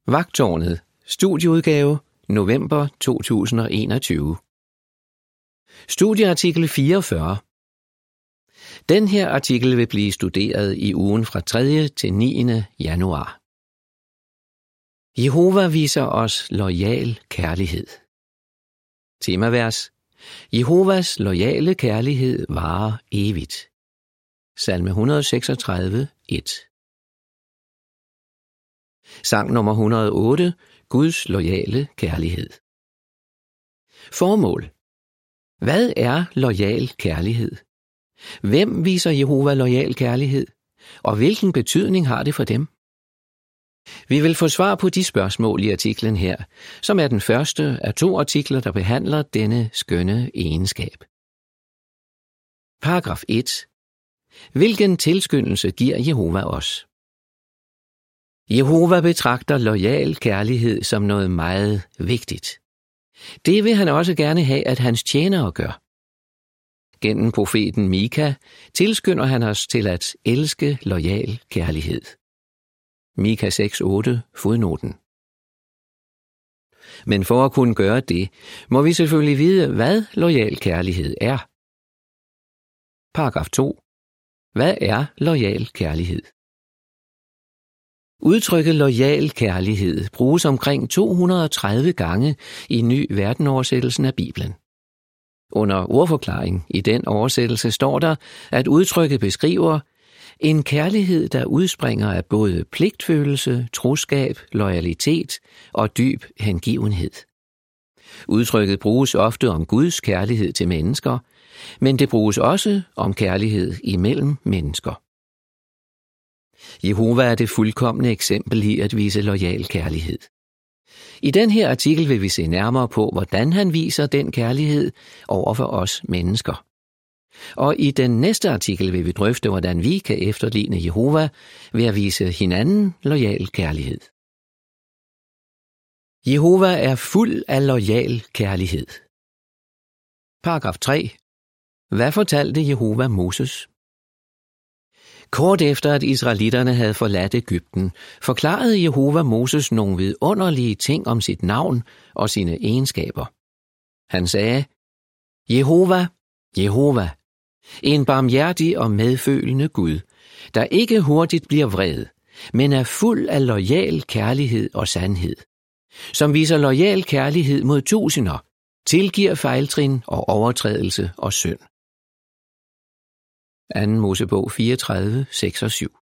Vagttårnet, studieudgave, november 2021. Studieartikel 44. Den her artikel vil blive studeret i ugen fra 3. til 9. januar. Jehova viser os loyal kærlighed. Temavers: Jehovas loyale kærlighed varer evigt. Salme 136, 1. Sang nummer 108. Guds loyale kærlighed. Formål: hvad er loyal kærlighed? Hvem viser Jehova loyal kærlighed? Og hvilken betydning har det for dem? Vi vil få svar på de spørgsmål i artiklen her, som er den første af 2 artikler, der behandler denne skønne egenskab. Paragraf 1. Hvilken tilskyndelse giver Jehova os? Jehova betragter loyal kærlighed som noget meget vigtigt. Det vil han også gerne have, at hans tjenere gør. Gennem profeten Mika tilskynder han os til at elske loyal kærlighed. Mika 6:8, fodnoten. Men for at kunne gøre det, må vi selvfølgelig vide, hvad loyal kærlighed er. Paragraf 2. Hvad er loyal kærlighed? Udtrykket loyal kærlighed bruges omkring 230 gange i Ny Verden-oversættelsen af Bibelen. Under ordforklaring i den oversættelse står der, at udtrykket beskriver en kærlighed, der udspringer af både pligtfølelse, troskab, loyalitet og dyb hengivenhed. Udtrykket bruges ofte om Guds kærlighed til mennesker, men det bruges også om kærlighed imellem mennesker. Jehova er det fuldkomne eksempel i at vise loyal kærlighed. I den her artikel vil vi se nærmere på, hvordan han viser den kærlighed over for os mennesker. Og i den næste artikel vil vi drøfte, hvordan vi kan efterligne Jehova ved at vise hinanden loyal kærlighed. Jehova er fuld af loyal kærlighed. Paragraf 3. Hvad fortalte Jehova Moses? Kort efter at israelitterne havde forladt Egypten, forklarede Jehova Moses nogle vidunderlige ting om sit navn og sine egenskaber. Han sagde: Jehova, Jehova, en barmhjertig og medfølende Gud, der ikke hurtigt bliver vred, men er fuld af loyal kærlighed og sandhed, som viser loyal kærlighed mod tusinder, tilgiver fejltrin og overtrædelse og synd. 2. Mosebog 34, 6 og 7.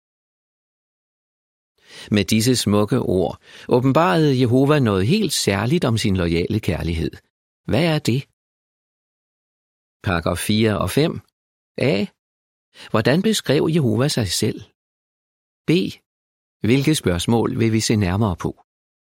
Med disse smukke ord åbenbarede Jehova noget helt særligt om sin loyale kærlighed. Hvad er det? Paragraf 4 og 5. A. Hvordan beskrev Jehova sig selv? B. Hvilke spørgsmål vil vi se nærmere på?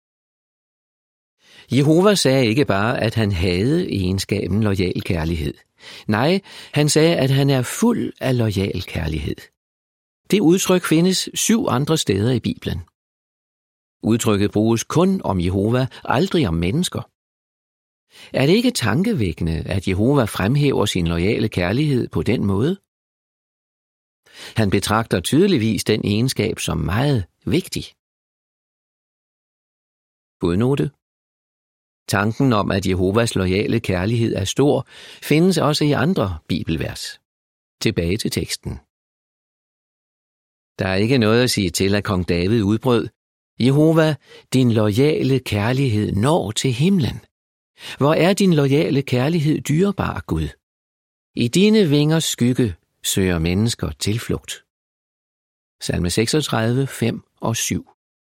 Jehova sagde ikke bare, at han havde egenskaben loyal kærlighed. Nej, han sagde, at han er fuld af loyal kærlighed. Det udtryk findes 7 andre steder i Bibelen. Udtrykket bruges kun om Jehova, aldrig om mennesker. Er det ikke tankevækkende, at Jehova fremhæver sin loyale kærlighed på den måde? Han betragter tydeligvis den egenskab som meget vigtig. Fodnote. Tanken om, at Jehovas loyale kærlighed er stor, findes også i andre bibelvers. Tilbage til teksten. Der er ikke noget at sige til, at kong David udbrød: Jehova, din loyale kærlighed når til himlen. Hvor er din loyale kærlighed dyrebar, Gud? I dine vingers skygge søger mennesker tilflugt. Salme 36, 5 og 7.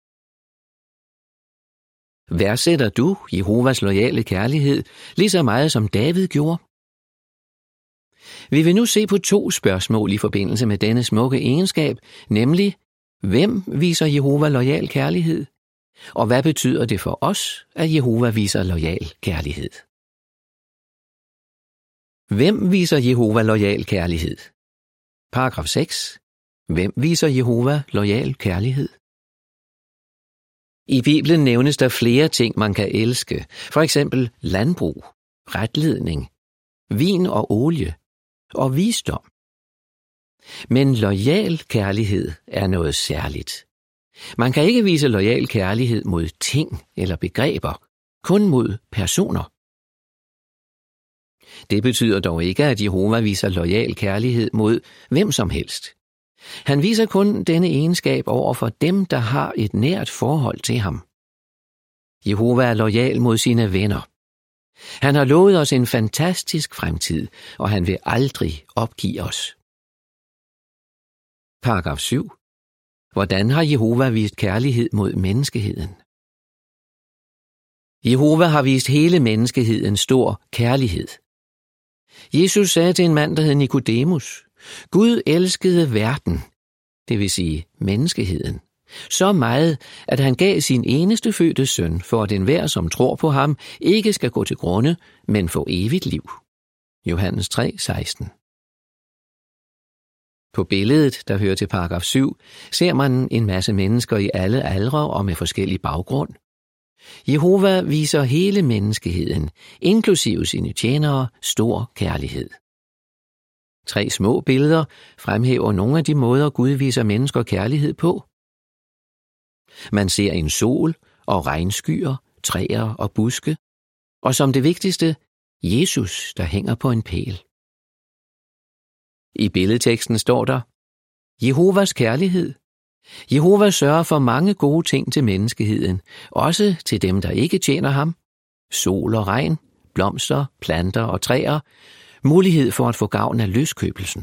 Værdsætter du Jehovas loyale kærlighed lige så meget som David gjorde? Vi vil nu se på 2 spørgsmål i forbindelse med denne smukke egenskab, nemlig: hvem viser Jehova loyal kærlighed? Og hvad betyder det for os, at Jehova viser loyal kærlighed? Hvem viser Jehova loyal kærlighed? Paragraf 6. Hvem viser Jehova loyal kærlighed? I Bibelen nævnes der flere ting, man kan elske, for eksempel landbrug, retledning, vin og olie og visdom. Men loyal kærlighed er noget særligt. Man kan ikke vise loyal kærlighed mod ting eller begreber, kun mod personer. Det betyder dog ikke, at Jehova viser loyal kærlighed mod hvem som helst. Han viser kun denne egenskab over for dem, der har et nært forhold til ham. Jehova er loyal mod sine venner. Han har lovet os en fantastisk fremtid, og han vil aldrig opgive os. Paragraf 7. Hvordan har Jehova vist kærlighed mod menneskeheden? Jehova har vist hele menneskeheden stor kærlighed. Jesus sagde til en mand, der hed Nikodemus, Gud elskede verden, det vil sige menneskeheden, så meget, at han gav sin eneste fødte søn, for at enhver, som tror på ham, ikke skal gå til grunde, men få evigt liv. Johannes 3:16. På billedet, der hører til paragraf 7, ser man en masse mennesker i alle aldre og med forskellig baggrund. Jehova viser hele menneskeheden, inklusive sine tjenere, stor kærlighed. 3 små billeder fremhæver nogle af de måder, Gud viser mennesker kærlighed på. Man ser en sol og regnskyer, træer og buske, og som det vigtigste, Jesus, der hænger på en pæl. I billedteksten står der, Jehovas kærlighed. Jehova sørger for mange gode ting til menneskeheden, også til dem, der ikke tjener ham. Sol og regn, blomster, planter og træer, mulighed for at få gavn af løskøbelsen.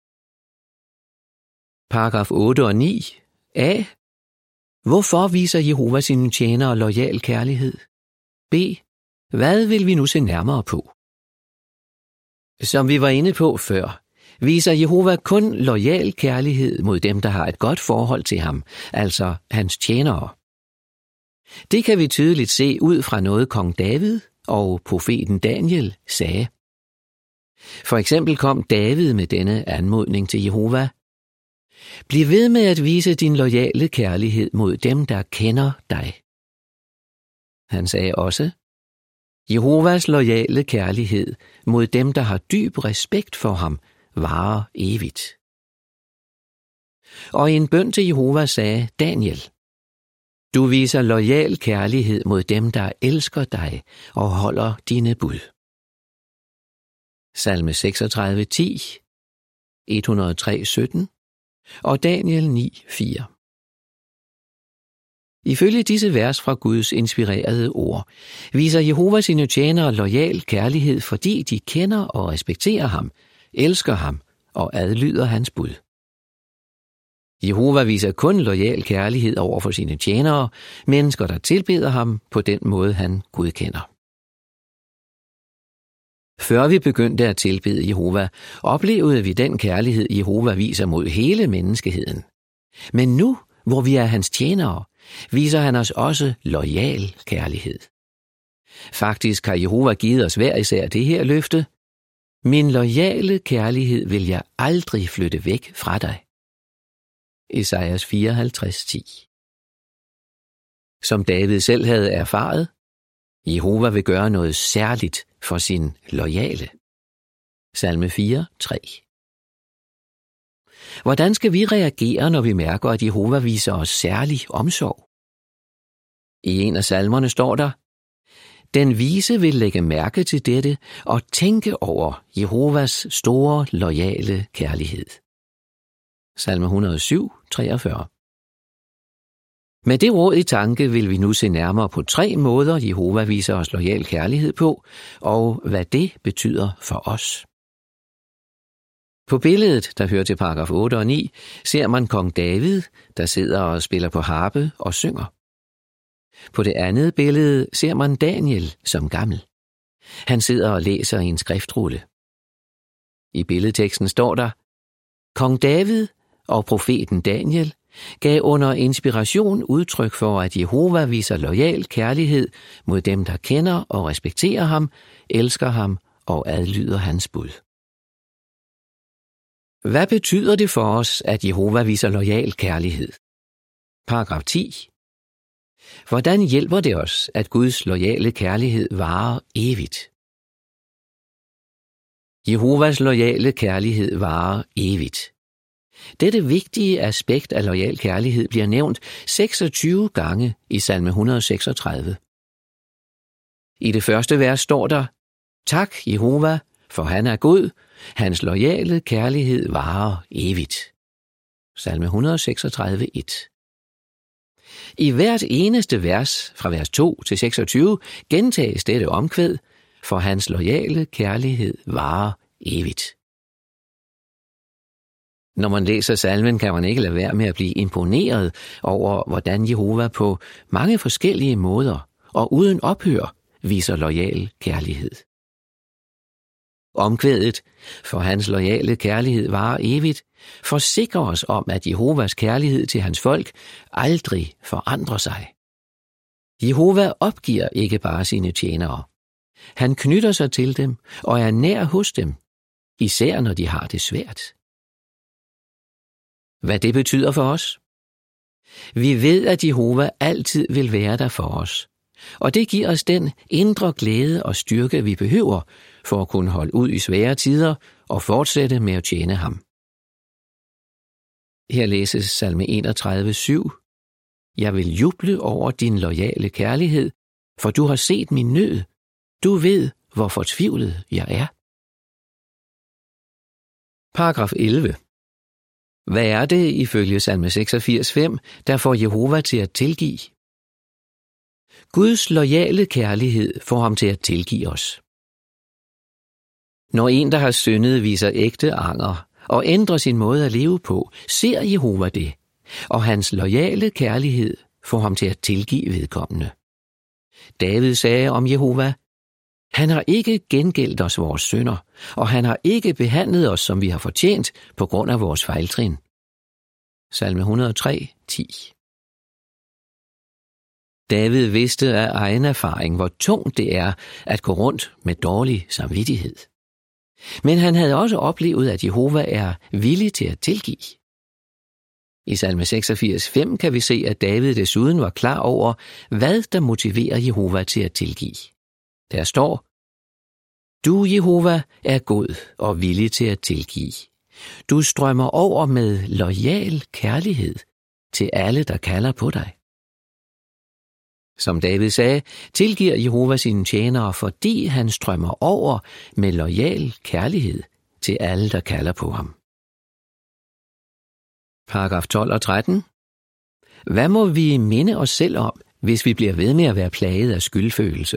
Paragraf 8 og 9. A. Hvorfor viser Jehova sine tjenere loyal kærlighed? B. Hvad vil vi nu se nærmere på? Som vi var inde på før, viser Jehova kun loyal kærlighed mod dem, der har et godt forhold til ham, altså hans tjenere. Det kan vi tydeligt se ud fra noget kong David og profeten Daniel sagde. For eksempel kom David med denne anmodning til Jehova. Bliv ved med at vise din loyale kærlighed mod dem, der kender dig. Han sagde også, Jehovas loyale kærlighed mod dem, der har dyb respekt for ham, varer evigt. Og i en bøn til Jehova sagde Daniel, du viser loyal kærlighed mod dem, der elsker dig og holder dine bud. Salme 36:10, 103:17 og Daniel 9:4. Ifølge disse vers fra Guds inspirerede ord, viser Jehova sine tjenere loyal kærlighed, fordi de kender og respekterer ham, elsker ham og adlyder hans bud. Jehova viser kun loyal kærlighed over for sine tjenere, mennesker der tilbeder ham på den måde, han godkender. Før vi begyndte at tilbede Jehova, oplevede vi den kærlighed, Jehova viser mod hele menneskeheden. Men nu, hvor vi er hans tjenere, viser han os også loyal kærlighed. Faktisk har Jehova givet os hver især det her løfte. Min loyale kærlighed vil jeg aldrig flytte væk fra dig. Esajas 54:10. Som David selv havde erfaret, Jehova vil gøre noget særligt for sin loyale. Salme 4:3. Hvordan skal vi reagere, når vi mærker, at Jehova viser os særlig omsorg? I en af salmerne står der, den vise vil lægge mærke til dette og tænke over Jehovas store, loyale kærlighed. Salme 107:43. Med det råd i tanke vil vi nu se nærmere på 3 måder, Jehova viser os loyal kærlighed på, og hvad det betyder for os. På billedet, der hører til paragraf 8 og 9, ser man kong David, der sidder og spiller på harpe og synger. På det andet billede ser man Daniel som gammel. Han sidder og læser i en skriftrulle. I billedteksten står der, kong David og profeten Daniel gav under inspiration udtryk for, at Jehova viser loyal kærlighed mod dem, der kender og respekterer ham, elsker ham og adlyder hans bud. Hvad betyder det for os, at Jehova viser loyal kærlighed? Paragraf 10. Hvordan hjælper det os, at Guds loyale kærlighed varer evigt? Jehovas loyale kærlighed varer evigt. Dette vigtige aspekt af loyal kærlighed bliver nævnt 26 gange i salme 136. I det første vers står der: Tak, Jehova, for han er god, hans loyale kærlighed varer evigt. Salme 136, 1. I hvert eneste vers, fra vers 2 til 26, gentages dette omkvæd: for hans loyale kærlighed varer evigt. Når man læser salmen, kan man ikke lade være med at blive imponeret over, hvordan Jehova på mange forskellige måder og uden ophør viser loyal kærlighed. Omkvædet, for hans loyale kærlighed varer evigt, forsikrer os om, at Jehovas kærlighed til hans folk aldrig forandrer sig. Jehova opgiver ikke bare sine tjenere. Han knytter sig til dem og er nær hos dem, især når de har det svært. Hvad det betyder for os? Vi ved, at Jehova altid vil være der for os, og det giver os den indre glæde og styrke, vi behøver for at kunne holde ud i svære tider og fortsætte med at tjene ham. Her læses salme 31:7. Jeg vil juble over din loyale kærlighed, for du har set min nød. Du ved, hvor fortvivlet jeg er. Paragraf 11. Hvad er det ifølge salme 86:5, der får Jehova til at tilgive? Guds loyale kærlighed får ham til at tilgive os. Når en, der har syndet, viser ægte anger og ændrer sin måde at leve på, ser Jehova det, og hans loyale kærlighed får ham til at tilgive vedkommende. David sagde om Jehova: han har ikke gengældt os vores synder, og han har ikke behandlet os, som vi har fortjent, på grund af vores fejltrin. Salme 103:10. David vidste af egen erfaring, hvor tungt det er at gå rundt med dårlig samvittighed. Men han havde også oplevet, at Jehova er villig til at tilgive. I salme 86:5 kan vi se, at David desuden var klar over, hvad der motiverer Jehova til at tilgive. Der står: du, Jehova, er god og villig til at tilgive. Du strømmer over med loyal kærlighed til alle, der kalder på dig. Som David sagde, tilgiver Jehova sine tjenere, fordi han strømmer over med loyal kærlighed til alle, der kalder på ham. Paragraf 12 og 13. Hvad må vi minde os selv om, hvis vi bliver ved med at være plaget af skyldfølelse?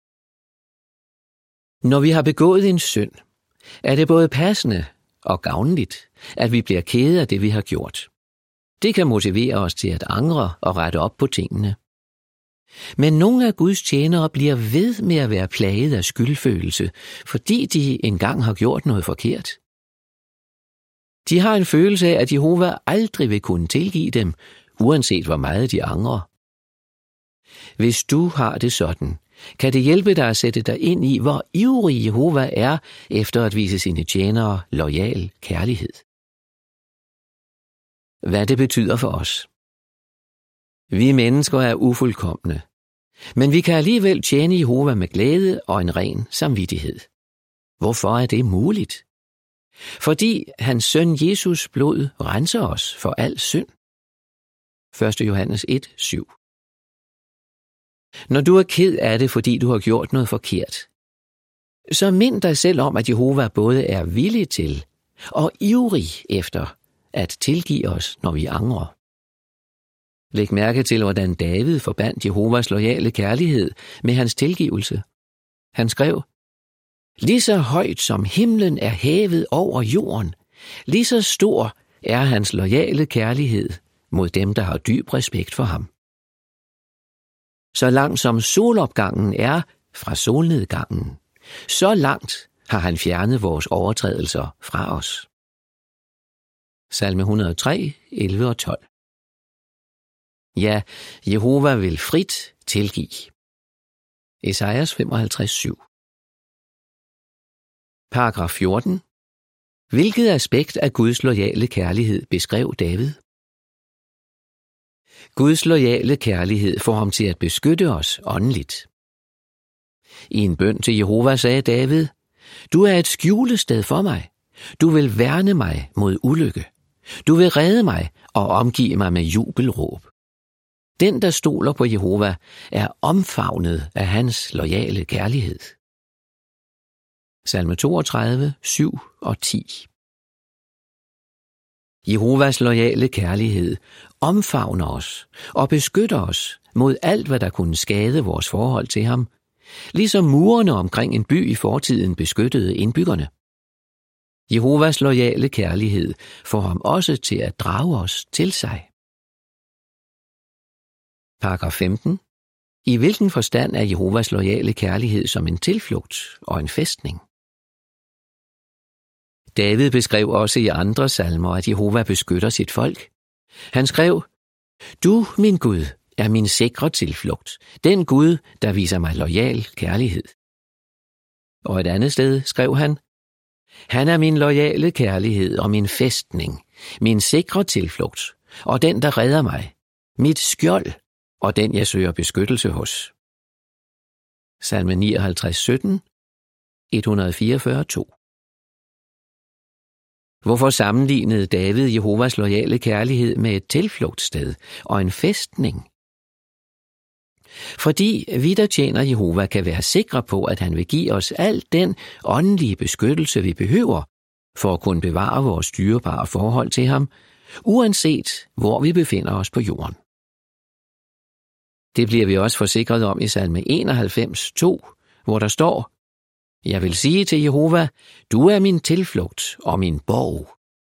Når vi har begået en synd, er det både passende og gavnligt, at vi bliver kede af det, vi har gjort. Det kan motivere os til at angre og rette op på tingene. Men nogle af Guds tjenere bliver ved med at være plaget af skyldfølelse, fordi de engang har gjort noget forkert. De har en følelse af, at Jehova aldrig vil kunne tilgive dem, uanset hvor meget de angrer. Hvis du har det sådan, kan det hjælpe dig at sætte dig ind i, hvor ivrig Jehova er efter at vise sine tjenere loyal kærlighed. Hvad det betyder for os. Vi mennesker er ufuldkomne, men vi kan alligevel tjene Jehova med glæde og en ren samvittighed. Hvorfor er det muligt? Fordi hans søn Jesus blod renser os for al synd. 1. Johannes 1:7. Når du er ked af det, fordi du har gjort noget forkert, så mind dig selv om, at Jehova både er villig til og ivrig efter at tilgive os, når vi angrer. Læg mærke til, hvordan David forbandt Jehovas loyale kærlighed med hans tilgivelse. Han skrev: lige så højt som himlen er hævet over jorden, lige så stor er hans loyale kærlighed mod dem, der har dyb respekt for ham. Så langt som solopgangen er fra solnedgangen, så langt har han fjernet vores overtrædelser fra os. Salme 103, 11 og 12. Ja, Jehova vil frit tilgive. Esajas 55:7. Paragraf 14. Hvilket aspekt af Guds loyale kærlighed beskrev David? Guds loyale kærlighed får ham til at beskytte os åndeligt. I en bøn til Jehova sagde David: du er et skjulested for mig. Du vil værne mig mod ulykke. Du vil redde mig og omgive mig med jubelråb. Den, der stoler på Jehova, er omfavnet af hans loyale kærlighed. Salme 32, 7 og 10. Jehovas loyale kærlighed omfavner os og beskytter os mod alt, hvad der kunne skade vores forhold til ham, ligesom murene omkring en by i fortiden beskyttede indbyggerne. Jehovas loyale kærlighed får ham også til at drage os til sig. Paragraf 15. I hvilken forstand er Jehovas loyale kærlighed som en tilflugt og en fæstning? David beskrev også i andre salmer, at Jehova beskytter sit folk. Han skrev, Du, min Gud, er min sikre tilflugt, den Gud, der viser mig loyal kærlighed. Og et andet sted skrev han, Han er min loyale kærlighed og min fæstning, min sikre tilflugt, og den, der redder mig, mit skjold og den, jeg søger beskyttelse hos. Salme 59, 17, 144, 2. Hvorfor sammenlignede David Jehovas loyale kærlighed med et tilflugtssted og en fæstning? Fordi vi, der tjener Jehova, kan være sikre på, at han vil give os al den åndelige beskyttelse, vi behøver, for at kunne bevare vores dyrebare forhold til ham, uanset hvor vi befinder os på jorden. Det bliver vi også forsikret om i salme 91, 2, hvor der står, Jeg vil sige til Jehova, du er min tilflugt og min borg.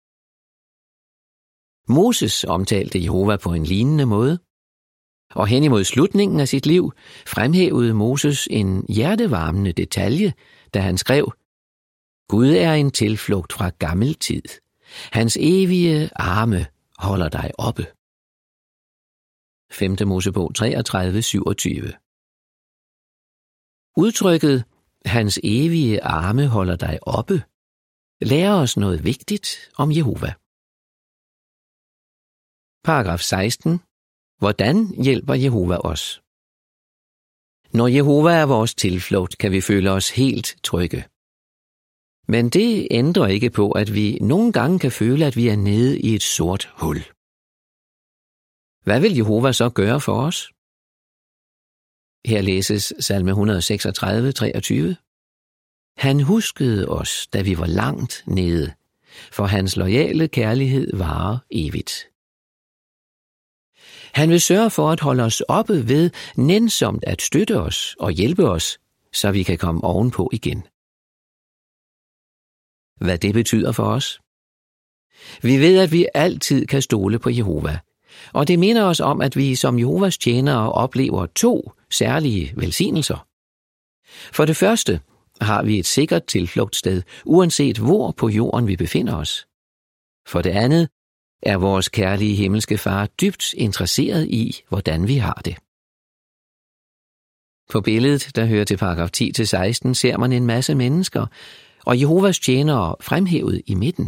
Moses omtalte Jehova på en lignende måde, og hen imod slutningen af sit liv fremhævede Moses en hjertevarmende detalje, da han skrev, Gud er en tilflugt fra gammel tid. Hans evige arme holder dig oppe. 5. Mosebog 33, 27. Udtrykket, hans evige arme holder dig oppe, lærer os noget vigtigt om Jehova. Paragraf 16. Hvordan hjælper Jehova os? Når Jehova er vores tilflugt, kan vi føle os helt trygge. Men det ændrer ikke på, at vi nogle gange kan føle, at vi er nede i et sort hul. Hvad vil Jehova så gøre for os? Her læses salme 136, 23. Han huskede os, da vi var langt nede, for hans loyale kærlighed varer evigt. Han vil sørge for at holde os oppe ved nænsomt at støtte os og hjælpe os, så vi kan komme ovenpå igen. Hvad det betyder for os? Vi ved, at vi altid kan stole på Jehova, og det minder os om, at vi som Jehovas tjenere oplever 2 særlige velsignelser. For det første har vi et sikkert tilflugtssted, uanset hvor på jorden vi befinder os. For det andet er vores kærlige himmelske far dybt interesseret i, hvordan vi har det. På billedet, der hører til paragraf 10-16, ser man en masse mennesker, og Jehovas tjenere fremhævet i midten.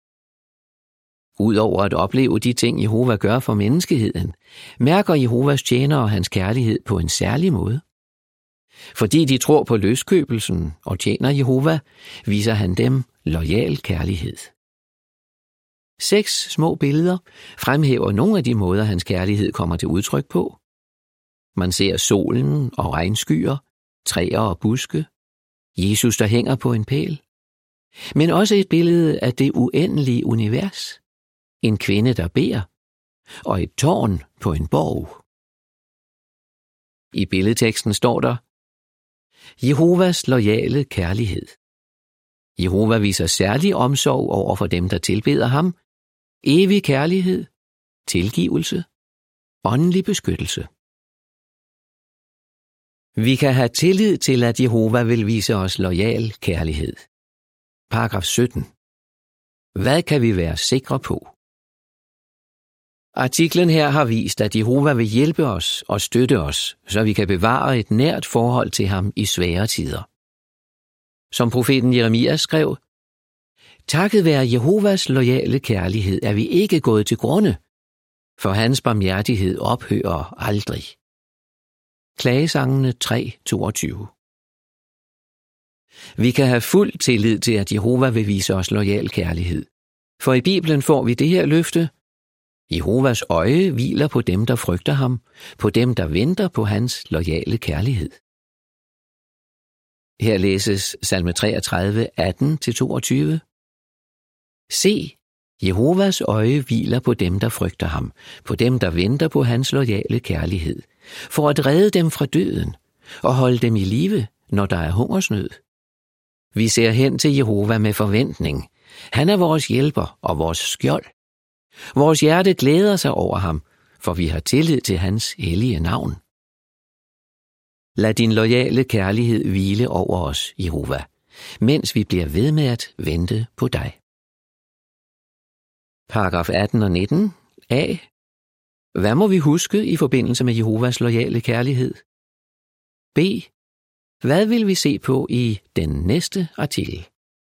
Udover at opleve de ting, Jehova gør for menneskeheden, mærker Jehovas tjenere hans kærlighed på en særlig måde. Fordi de tror på løskøbelsen og tjener Jehova, viser han dem loyal kærlighed. 6 små billeder fremhæver nogle af de måder, hans kærlighed kommer til udtryk på. Man ser solen og regnskyer, træer og buske, Jesus, der hænger på en pæl, men også et billede af det uendelige univers, en kvinde, der beder, og et tårn på en borg. I billedteksten står der, Jehovas loyale kærlighed. Jehova viser særlig omsorg over for dem, der tilbeder ham, evig kærlighed, tilgivelse, åndelig beskyttelse. Vi kan have tillid til, at Jehova vil vise os loyal kærlighed. Paragraf 17. Hvad kan vi være sikre på? Artiklen her har vist, at Jehova vil hjælpe os og støtte os, så vi kan bevare et nært forhold til ham i svære tider. Som profeten Jeremias skrev, Takket være Jehovas loyale kærlighed er vi ikke gået til grunde, for hans barmhjertighed ophører aldrig. Klagesangene 3:22. Vi kan have fuld tillid til, at Jehova vil vise os loyal kærlighed, For i Bibelen får vi det her løfte: Jehovas øje hviler på dem, der frygter ham, på dem, der venter på hans loyale kærlighed. Her læses salme 33, 18-22. Se, Jehovas øje hviler på dem, der frygter ham, på dem, der venter på hans loyale kærlighed, for at redde dem fra døden og holde dem i live, når der er hungersnød. Vi ser hen til Jehova med forventning. Han er vores hjælper og vores skjold. Vores hjerte glæder sig over ham, for vi har tillid til hans hellige navn. Lad din loyale kærlighed hvile over os, Jehova, mens vi bliver ved med at vente på dig. Paragraf 18 og 19 A. Hvad må vi huske i forbindelse med Jehovas loyale kærlighed? B. Hvad vil vi se på i den næste artikel?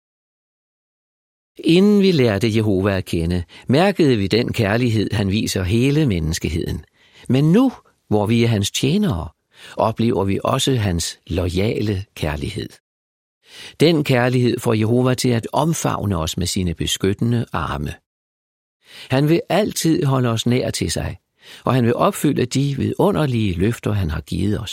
Inden vi lærte Jehova at kende, mærkede vi den kærlighed, han viser hele menneskeheden. Men nu, hvor vi er hans tjenere, oplever vi også hans loyale kærlighed. Den kærlighed får Jehova til at omfavne os med sine beskyttende arme. Han vil altid holde os nær til sig, og han vil opfylde de vidunderlige løfter, han har givet os.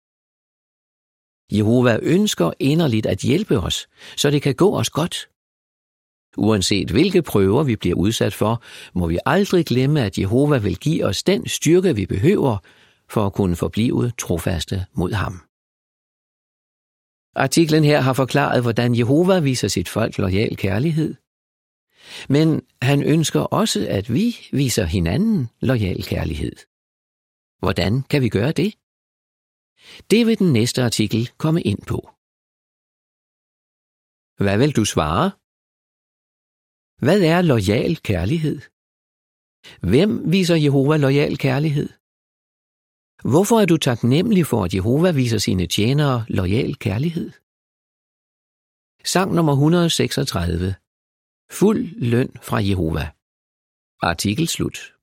Jehova ønsker inderligt at hjælpe os, så det kan gå os godt. Uanset hvilke prøver vi bliver udsat for, må vi aldrig glemme, at Jehova vil give os den styrke, vi behøver, for at kunne forblive trofaste mod ham. Artiklen her har forklaret, hvordan Jehova viser sit folk loyal kærlighed. Men han ønsker også, at vi viser hinanden loyal kærlighed. Hvordan kan vi gøre det? Det vil den næste artikel komme ind på. Hvad vil du svare? Hvad er loyal kærlighed? Hvem viser Jehova loyal kærlighed? Hvorfor er du taknemmelig for, at Jehova viser sine tjenere loyal kærlighed? Sang nummer 136. Fuld løn fra Jehova. Artikel slut.